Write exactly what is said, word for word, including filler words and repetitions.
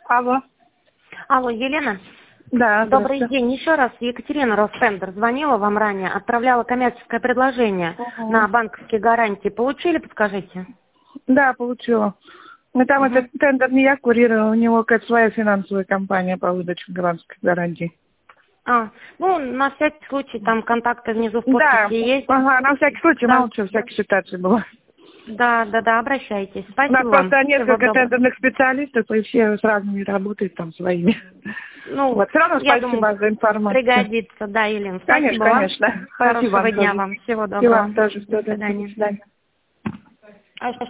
Алло. Алло, Елена? Да, Добрый день. Еще раз Екатерина Ростендер звонила вам ранее, отправляла коммерческое предложение Угу. на банковские гарантии. Получили, подскажите? Да, получила. Но там Угу. этот тендер не я курирую, у него какая-то своя финансовая компания по выдаче голландских гарантий. А, ну, на всякий случай, там контакты внизу в Да, подписи есть. ага, на всякий случай, Да. мало что, всякие ситуации было. Да, да, да, обращайтесь. У нас Спасибо вам. просто Всего несколько доброго. тендерных специалистов, и все с разными работают там своими. Ну, Вот, все равно я спасибо думаю, за информацию. пригодится. Да, Елена, Конечно, спасибо вам. конечно. Спасибо Хорошего вам дня тоже. вам. Всего И вам доброго. тоже. До До свидания. свидания. А что